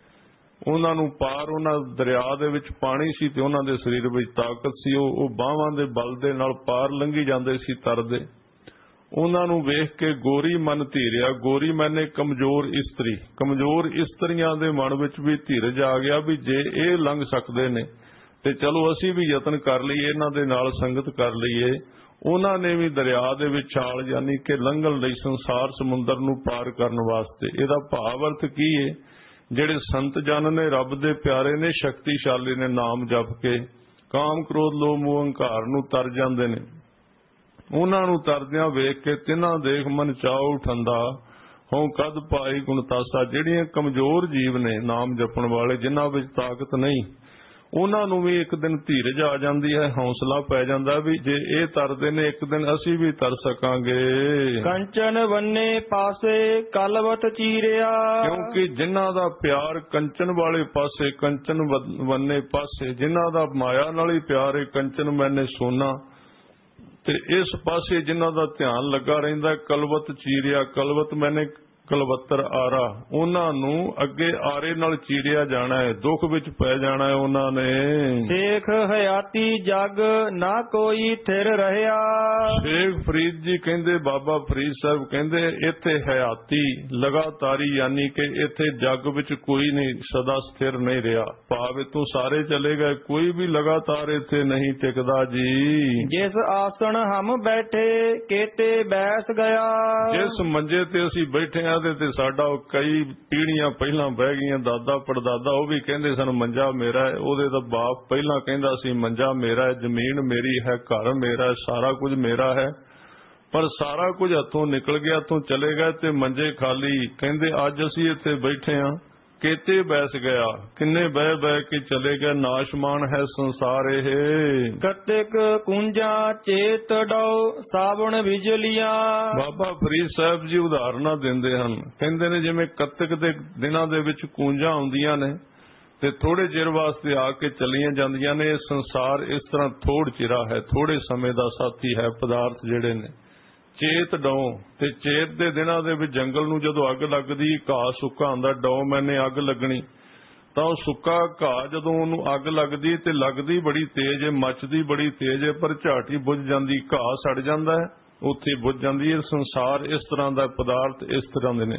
B: ਉਹਨਾਂ ਨੂੰ ਪਾਰ, ਉਹਨਾਂ ਦਰਿਆ ਦੇ ਵਿੱਚ ਪਾਣੀ ਸੀ ਤੇ ਉਹਨਾਂ ਦੇ ਸਰੀਰ ਵਿੱਚ ਤਾਕਤ ਸੀ, ਉਹ ਬਾਹਾਂ ਦੇ ਬਲ ਦੇ ਨਾਲ ਪਾਰ ਲੰਘੀ ਜਾਂਦੇ ਸੀ ਤਰਦੇ। ਉਹਨਾਂ ਨੂੰ ਵੇਖ ਕੇ ਗੋਰੀ ਮਨ ਧੀਰਿਆ। ਗੋਰੀ ਮੈਨੇ ਕਮਜ਼ੋਰ ਇਸਤਰੀ, ਕਮਜ਼ੋਰ ਇਸਤਰੀਆਂ ਦੇ ਮਨ ਵਿੱਚ ਵੀ ਧੀਰਜ ਆ ਗਿਆ ਵੀ ਜੇ ਇਹ ਲੰਘ ਸਕਦੇ ਨੇ ਤੇ ਚਲੋ ਅਸੀਂ ਵੀ ਯਤਨ ਕਰ ਲਈਏ, ਇਹਨਾਂ ਦੇ ਨਾਲ ਸੰਗਤ ਕਰ ਲਈਏ। ਉਹਨਾਂ ਨੇ ਵੀ ਦਰਿਆ ਦੇ ਵਿੱਚ ਛਾਲ ਯਾਨੀ ਕਿ ਲੰਘਣ ਲਈ, ਸੰਸਾਰ ਸਮੁੰਦਰ ਨੂੰ ਪਾਰ ਕਰਨ ਵਾਸਤੇ। ਇਹਦਾ ਭਾਵ ਅਰਥ ਕੀ ਹੈ? ਜਿਹੜੇ ਸੰਤ ਜਨ ਨੇ, ਰੱਬ ਦੇ ਪਿਆਰੇ ਨੇ, ਸ਼ਕਤੀਸ਼ਾਲੀ ਨੇ, ਨਾਮ ਜਪ ਕੇ ਕਾਮ ਕ੍ਰੋਧ ਲੋਭ ਮੋਹ ਹੰਕਾਰ ਨੂੰ ਤਰ ਜਾਂਦੇ ਨੇ। ਉਹਨਾਂ ਨੂੰ ਤਰਦਿਆਂ ਵੇਖ ਕੇ ਤਿਨਾਂ ਦੇਖ ਮਨ ਚਾਉ ਠੰਡਾ ਹੋਂ ਕਦ ਪਾਈ ਗੁਣ ਤਾਸਾ। ਜਿਹੜੀਆਂ ਕਮਜ਼ੋਰ ਜੀਵ ਨੇ ਨਾਮ ਜਪਣ ਵਾਲੇ, ਜਿਨ੍ਹਾਂ ਵਿੱਚ ਤਾਕਤ ਨਹੀਂ, ਉਹਨਾਂ ਨੂੰ ਵੀ ਇੱਕ ਦਿਨ ਧੀਰਜ ਆ ਜਾਂਦੀ ਹੈ, ਹੌਸਲਾ ਪੈ ਜਾਂਦਾ ਵੀ ਜੇ ਇਹ ਤਰਦੇ ਨੇ ਇੱਕ ਦਿਨ ਅਸੀਂ ਵੀ ਤਰ ਸਕਾਂਗੇ।
A: ਕੰਚਨ ਵੰਨੇ ਪਾਸੇ ਕਲਵਤ ਚੀਰਿਆ।
B: ਕਿਉਂਕਿ ਜਿਨ੍ਹਾਂ ਦਾ ਪਿਆਰ ਕੰਚਨ ਵਾਲੇ ਪਾਸੇ, ਕੰਚਨ ਵੰਨੇ ਪਾਸੇ, ਜਿਨ੍ਹਾਂ ਦਾ ਮਾਇਆ ਨਾਲ ਹੀ ਪਿਆਰ ਹੈ, ਕੰਚਨ ਮੈਨੇ ਸੋਨਾ, ਤੇ ਇਸ ਪਾਸੇ ਜਿਨ੍ਹਾਂ ਦਾ ਧਿਆਨ ਲੱਗਾ ਰਹਿੰਦਾ, ਕਲਵਤ ਚੀਰਿਆ। ਕਲਵਤ ਮੈਨੇ ਕਲਵੱਤਰ ਆਰਾ, ਉਹਨਾਂ ਨੂੰ ਅੱਗੇ ਆਰੇ ਨਾਲ ਚੀਰਿਆ ਜਾਣਾ ਹੈ, ਦੁੱਖ ਵਿੱਚ ਪੈ ਜਾਣਾ ਹੈ ਉਹਨਾਂ ਨੇ।
A: ਸ਼ੇਖ ਹਯਾਤੀ ਜਗ ਨਾ ਕੋਈ ਥਿਰ ਰਹਿਆ।
B: ਸ਼ੇਖ ਫਰੀਦ ਜੀ ਕਹਿੰਦੇ, ਬਾਬਾ ਫਰੀਦ ਸਾਹਿਬ ਕਹਿੰਦੇ, ਇੱਥੇ ਹਯਾਤੀ ਲਗਾਤਾਰੀ ਯਾਨੀ ਕਿ ਇੱਥੇ ਜੱਗ ਵਿੱਚ ਕੋਈ ਨਹੀਂ ਸਦਾ ਸਥਿਰ ਨਹੀਂ ਰਿਹਾ, ਭਾਵ ਇਤੋਂ ਸਾਰੇ ਚਲੇ ਗਏ, ਕੋਈ ਵੀ ਲਗਾਤਾਰ ਇੱਥੇ ਨਹੀਂ ਟਿਕਦਾ ਜੀ।
A: ਜਿਸ ਆਸਣ ਹਮ ਬੈਠੇ ਕੇਤੇ ਬੈਸ ਗਿਆ।
B: ਜਿਸ ਮੰਜੇ ਤੇ ਅਸੀਂ ਬੈਠੇ ਆ ਤੇ ਸਾਡਾ ਕਈ ਪੀੜ੍ਹੀਆਂ ਪਹਿਲਾਂ ਬਹਿ ਗਈਆਂ, ਦਾਦਾ ਪੜਦਾਦਾ ਉਹ ਵੀ ਕਹਿੰਦੇ ਸਨ ਮੰਜਾ ਮੇਰਾ ਹੈ, ਉਹਦੇ ਦਾ ਬਾਪ ਪਹਿਲਾਂ ਕਹਿੰਦਾ ਸੀ ਮੰਜਾ ਮੇਰਾ ਹੈ, ਜ਼ਮੀਨ ਮੇਰੀ ਹੈ, ਘਰ ਮੇਰਾ ਹੈ, ਸਾਰਾ ਕੁਝ ਮੇਰਾ ਹੈ। ਪਰ ਸਾਰਾ ਕੁਝ ਹੱਥੋਂ ਨਿਕਲ ਗਿਆ, ਹੱਥੋਂ ਚਲੇ ਗਏ ਤੇ ਮੰਜੇ ਖਾਲੀ। ਕਹਿੰਦੇ ਅੱਜ ਅਸੀਂ ਇੱਥੇ ਬੈਠੇ ਹਾਂ, ਕੇਤੇ ਬੈਸ ਗਿਆ, ਕਿੰਨੇ ਬਹਿ ਬਹਿ ਕੇ ਚਲੇ ਗਏ, ਨਾਸ਼ਮਾਨ ਹੈ ਸੰਸਾਰ ਇਹ।
A: ਕਤਿਕ ਕੁੰਜਾਂ ਚੇਤ ਡਉ ਸਾਵਣ ਬਿਜਲੀਆਂ।
B: ਬਾਬਾ ਫਰੀਦ ਸਾਹਿਬ ਜੀ ਉਦਾਹਰਨਾਂ ਦਿੰਦੇ ਹਨ, ਕਹਿੰਦੇ ਨੇ ਜਿਵੇਂ ਕੱਤਕ ਦੇ ਦਿਨਾਂ ਦੇ ਵਿੱਚ ਕੂੰਜਾਂ ਆਉਂਦੀਆਂ ਨੇ ਤੇ ਥੋੜੇ ਚਿਰ ਵਾਸਤੇ ਆ ਕੇ ਚਲੀਆਂ ਜਾਂਦੀਆਂ ਨੇ। ਇਹ ਸੰਸਾਰ ਇਸ ਤਰ੍ਹਾਂ ਥੋੜ ਚਿਰਾ ਹੈ, ਥੋੜੇ ਸਮੇਂ ਦਾ ਸਾਥੀ ਹੈ ਪਦਾਰਥ ਜਿਹੜੇ ਨੇ। ਚੇਤ ਡਉ, ਤੇ ਚੇਤ ਦੇ ਦਿਨਾਂ ਦੇ ਵਿੱਚ ਜੰਗਲ ਨੂੰ ਜਦੋਂ ਅੱਗ ਲੱਗਦੀ, ਘਾਹ ਸੁੱਕਾ ਹੁੰਦਾ, ਡਉ ਮੈਨੇ ਅੱਗ ਲੱਗਣੀ, ਤਾਂ ਉਹ ਸੁੱਕਾ ਘਾਹ ਜਦੋਂ ਉਹਨੂੰ ਅੱਗ ਲੱਗਦੀ ਤੇ ਲੱਗਦੀ ਬੜੀ ਤੇਜ਼ ਹੈ, ਮੱਚਦੀ ਬੜੀ ਤੇਜ਼ ਹੈ, ਪਰ ਝਾਟੀ ਬੁੱਝ ਜਾਂਦੀ, ਘਾਹ ਸੜ ਜਾਂਦਾ ਹੈ, ਉੱਥੇ ਬੁੱਝ ਜਾਂਦੀ ਹੈ। ਸੰਸਾਰ ਇਸ ਤਰ੍ਹਾਂ ਦਾ ਪਦਾਰਥ ਇਸ ਤਰ੍ਹਾਂ ਦੇ ਨੇ।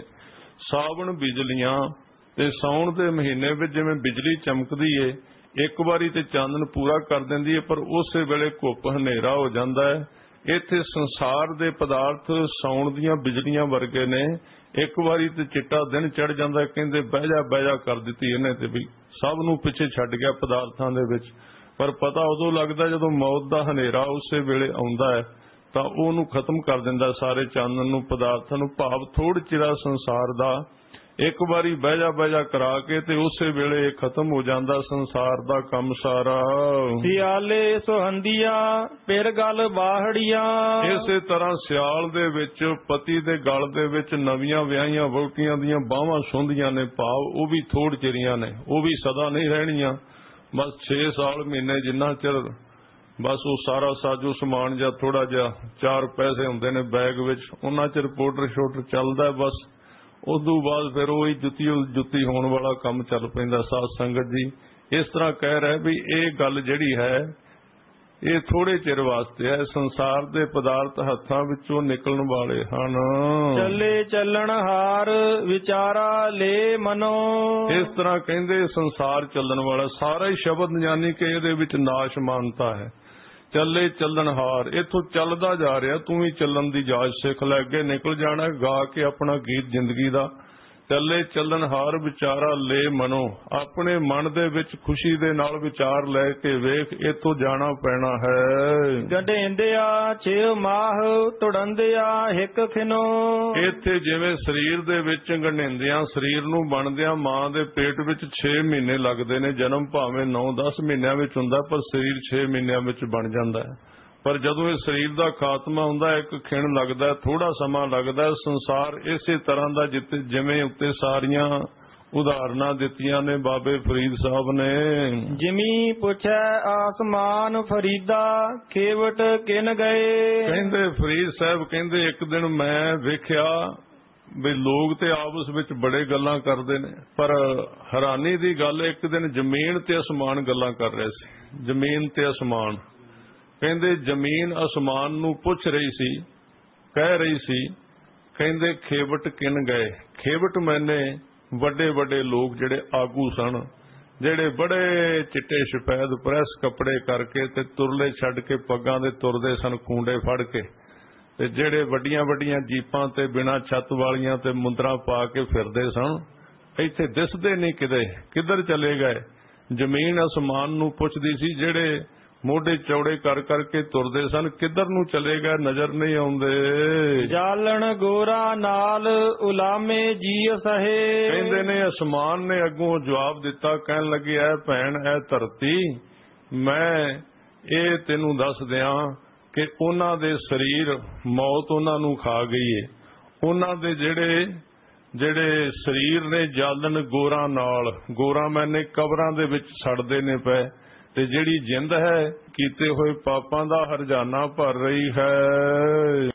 B: ਸਾਵਣ ਬਿਜਲੀਆਂ, ਤੇ ਸਾਉਣ ਦੇ ਮਹੀਨੇ ਵਿੱਚ ਜਿਵੇਂ ਬਿਜਲੀ ਚਮਕਦੀ ਏ, ਇੱਕ ਵਾਰੀ ਤੇ ਚਾਨਣ ਪੂਰਾ ਕਰ ਦਿੰਦੀ ਹੈ, ਪਰ ਉਸੇ ਵੇਲੇ ਘੁੱਪ ਹਨੇਰਾ ਹੋ ਜਾਂਦਾ ਹੈ। ਇੱਥੇ ਸੰਸਾਰ ਦੇ ਪਦਾਰਥ ਸਾਉਣ ਦੀਆਂ ਬਿਜਲੀਆਂ ਵਰਗੇ ਨੇ, ਇੱਕ ਵਾਰੀ ਤੇ ਚਿੱਟਾ ਦਿਨ ਚੜ ਜਾਂਦਾ, ਕਹਿੰਦੇ ਬਹਿ ਜਾ ਕਰ ਦਿੱਤੀ ਇਹਨੇ ਤੇ ਵੀ ਸਭ ਨੂੰ ਪਿੱਛੇ ਛੱਡ ਗਿਆ ਪਦਾਰਥਾਂ ਦੇ ਵਿੱਚ। ਪਰ ਪਤਾ ਉਦੋਂ ਲੱਗਦਾ ਜਦੋਂ ਮੌਤ ਦਾ ਹਨੇਰਾ ਉਸੇ ਵੇਲੇ ਆਉਂਦਾ ਹੈ, ਤਾਂ ਉਹਨੂੰ ਖਤਮ ਕਰ ਦਿੰਦਾ ਸਾਰੇ ਚਾਨਣ ਨੂੰ, ਪਦਾਰਥਾਂ ਨੂੰ। ਭਾਵ ਥੋੜ ਚਿਰਾ ਸੰਸਾਰ ਦਾ, ਇੱਕ ਵਾਰੀ ਬਹਿ ਜਾ ਕਰਾ ਕੇ ਤੇ ਉਸੇ ਵੇਲੇ ਖਤਮ ਹੋ ਜਾਂਦਾ ਸੰਸਾਰ ਦਾ ਕੰਮ ਸਾਰਾ।
A: ਸਿਆਲੇ ਸੁਹੰਦੀਆਂ ਫਿਰ ਗਲ ਬਾਹੜੀਆਂ।
B: ਇਸੇ ਤਰ੍ਹਾਂ ਸਿਆਲ ਦੇ ਵਿੱਚ ਪਤੀ ਦੇ ਗਲ ਦੇ ਵਿੱਚ ਨਵੀਆਂ ਵਿਆਹੀਆਂ ਵਹੁਟੀਆਂ ਦੀਆਂ ਬਾਹਾਂ ਸੁੰਦੀਆਂ ਨੇ, ਭਾਵ ਉਹ ਵੀ ਥੋੜ ਚਿਰੀਆਂ ਨੇ, ਉਹ ਵੀ ਸਦਾ ਨਹੀਂ ਰਹਿਣੀਆਂ। ਬਸ 6 ਸਾਲ ਮਹੀਨੇ ਜਿੰਨਾ ਚਿਰ ਬਸ ਉਹ ਸਾਰਾ ਸਾਜੋ ਸਮਾਨ ਜਾਂ ਥੋੜਾ ਜਿਹਾ 4 ਪੈਸੇ ਹੁੰਦੇ ਨੇ ਬੈਗ ਵਿੱਚ, ਉਹਨਾਂ ਚਿਰ ਪਾਊਡਰ ਸ਼ੋਡਰ ਚੱਲਦਾ ਬਸ। ਉਦੋਂ ਬਾਅਦ ਫਿਰ ਉਹੀ ਜੁੱਤੀ ਹੋਣ ਵਾਲਾ ਕੰਮ ਚੱਲ ਪੈਂਦਾ। ਸਾਧ ਸੰਗਤ ਜੀ ਇਸ ਤਰ੍ਹਾਂ ਕਹਿ ਰਹੇ ਵੀ ਇਹ ਗੱਲ ਜਿਹੜੀ ਹੈ ਇਹ ਥੋੜੇ ਚਿਰ ਵਾਸਤੇ ਹੈ। ਸੰਸਾਰ ਦੇ ਪਦਾਰਥ ਹੱਥਾਂ ਵਿੱਚੋਂ ਨਿਕਲਣ ਵਾਲੇ ਹਨ।
A: ਚੱਲੇ ਚੱਲਣ ਹਾਰ ਵਿਚਾਰਾ ਲੈ ਮਨੋ।
B: ਇਸ ਤਰ੍ਹਾਂ ਕਹਿੰਦੇ ਸੰਸਾਰ ਚੱਲਣ ਵਾਲਾ ਸਾਰਾ ਹੀ ਸ਼ਬਦ ਯਾਨੀ ਕਿ ਇਹਦੇ ਵਿੱਚ ਨਾਸ਼ ਮਾਨਤਾ ਹੈ। ਚੱਲੇ ਚੱਲਣ ਹਾਰ, ਇੱਥੋਂ ਚੱਲਦਾ ਜਾ ਰਿਹਾ, ਤੂੰ ਵੀ ਚੱਲਣ ਦੀ ਜਾਚ ਸਿੱਖ ਲੈ, ਅੱਗੇ ਨਿਕਲ ਜਾਣਾ ਗਾ ਕੇ ਆਪਣਾ ਗੀਤ ਜ਼ਿੰਦਗੀ ਦਾ। ਚੱਲੇ ਚੱਲਣ ਹਾਰ ਵਿਚਾਰਾ ਲੈ ਮਨੋ, ਆਪਣੇ ਮਨ ਦੇ ਵਿੱਚ ਖੁਸ਼ੀ ਦੇ ਨਾਲ ਵਿਚਾਰ ਲੈ ਕੇ ਵੇਖ, ਇੱਥੋਂ ਜਾਣਾ ਪੈਣਾ ਹੈ।
A: ਗੰਢੇਂਦਿਆ 6 ਮਾਹ ਤੁੜੰਦਿਆ ਹਿਕ ਖਿਨੋ।
B: ਇੱਥੇ ਜਿਵੇਂ ਸਰੀਰ ਦੇ ਵਿੱਚ ਗੰਢੇਂਦਿਆਂ ਸਰੀਰ ਨੂੰ ਬਣਦਿਆਂ ਮਾਂ ਦੇ ਪੇਟ ਵਿੱਚ 6 ਮਹੀਨੇ ਲੱਗਦੇ ਨੇ। ਜਨਮ ਭਾਵੇਂ 9-10 ਮਹੀਨਿਆਂ ਵਿੱਚ ਹੁੰਦਾ, ਪਰ ਸਰੀਰ 6 ਮਹੀਨਿਆਂ ਵਿੱਚ ਬਣ ਜਾਂਦਾ ਹੈ। ਪਰ ਜਦੋਂ ਇਹ ਸਰੀਰ ਦਾ ਖਾਤਮਾ ਹੁੰਦਾ, ਇੱਕ ਖਿਣ ਲੱਗਦਾ, ਥੋੜਾ ਸਮਾਂ ਲੱਗਦਾ। ਸੰਸਾਰ ਇਸੇ ਤਰ੍ਹਾਂ ਦਾ ਜਿਵੇਂ ਉੱਤੇ ਸਾਰੀਆਂ ਉਦਾਹਰਨਾਂ ਦਿੱਤੀਆਂ ਨੇ ਬਾਬੇ ਫਰੀਦ ਸਾਹਿਬ ਨੇ।
A: ਜਿਮੀ ਪੁੱਛੈ ਆਸਮਾਨ ਫਰੀਦਾ ਖੇਵਟ ਕਿਨ ਗਏ।
B: ਕਹਿੰਦੇ ਫਰੀਦ ਸਾਹਿਬ ਕਹਿੰਦੇ ਇੱਕ ਦਿਨ ਮੈਂ ਵੇਖਿਆ ਵੀ ਲੋਕ ਤੇ ਆਪਸ ਵਿੱਚ ਬੜੇ ਗੱਲਾਂ ਕਰਦੇ ਨੇ, ਪਰ ਹੈਰਾਨੀ ਦੀ ਗੱਲ ਇੱਕ ਦਿਨ ਜ਼ਮੀਨ ਤੇ ਅਸਮਾਨ ਗੱਲਾਂ ਕਰ ਰਹੇ ਸੀ। ਜ਼ਮੀਨ ਤੇ ਅਸਮਾਨ, ਕਹਿੰਦੇ ਜ਼ਮੀਨ ਅਸਮਾਨ ਨੂੰ ਪੁੱਛ ਰਹੀ ਸੀ, ਕਹਿ ਰਹੀ ਸੀ, ਕਹਿੰਦੇ ਖੇਵਟ ਕਿਨ ਗਏ। ਖੇਵਟ ਮੈਨੇ ਵੱਡੇ ਵੱਡੇ ਲੋਕ ਜਿਹੜੇ ਆਗੂ ਸਨ, ਜਿਹੜੇ ਬੜੇ ਚਿੱਟੇ ਸਫੈਦ ਪ੍ਰੈਸ ਕੱਪੜੇ ਕਰਕੇ ਤੇ ਤੁਰਲੇ ਛੱਡ ਕੇ ਪੱਗਾਂ ਦੇ ਤੁਰਦੇ ਸਨ, ਖੂੰਡੇ ਫੜ ਕੇ, ਤੇ ਜਿਹੜੇ ਵੱਡੀਆਂ ਵੱਡੀਆਂ ਜੀਪਾਂ ਤੇ ਬਿਨਾਂ ਛੱਤ ਵਾਲੀਆਂ ਤੇ ਮੁੰਦਰਾਂ ਪਾ ਕੇ ਫਿਰਦੇ ਸਨ, ਇੱਥੇ ਦਿਸਦੇ ਨਹੀਂ ਕਿਤੇ, ਕਿੱਧਰ ਚਲੇ ਗਏ। ਜ਼ਮੀਨ ਅਸਮਾਨ ਨੂੰ ਪੁੱਛਦੀ ਸੀ, ਜਿਹੜੇ ਮੋਢੇ ਚੌੜੇ ਕਰ ਕਰਕੇ ਤੁਰਦੇ ਸਨ, ਕਿੱਧਰ ਨੂੰ ਚਲੇ ਗਏ, ਨਜ਼ਰ ਨਹੀਂ ਆਉਂਦੇ।
A: ਜਾਲਣ ਗੋਰਾ ਨਾਲ ਉਲਾਮੇ ਜੀ ਸਹੇ।
B: ਕਹਿੰਦੇ ਨੇ ਅਸਮਾਨ ਨੇ ਅੱਗੋਂ ਜਵਾਬ ਦਿੱਤਾ, ਕਹਿਣ ਲੱਗੇ ਐ ਭੈਣ ਐ ਧਰਤੀ, ਮੈਂ ਇਹ ਤੈਨੂੰ ਦੱਸ ਦਿਆਂ ਕਿ ਉਹਨਾਂ ਦੇ ਸਰੀਰ ਮੌਤ ਉਹਨਾਂ ਨੂੰ ਖਾ ਗਈ ਏ। ਉਹਨਾਂ ਦੇ ਜਿਹੜੇ ਸਰੀਰ ਨੇ ਜਾਲਣ ਗੋਰਾ ਨਾਲ, ਗੋਰਾ ਮੈਨੇ ਕਬਰਾਂ ਦੇ ਵਿੱਚ ਸੜਦੇ ਨੇ ਪਏ, ਤੇ ਜਿਹੜੀ ਜਿੰਦ ਹੈ ਕੀਤੇ ਹੋਏ ਪਾਪਾਂ ਦਾ ਹਰਜਾਨਾ ਭਰ ਰਹੀ ਹੈ।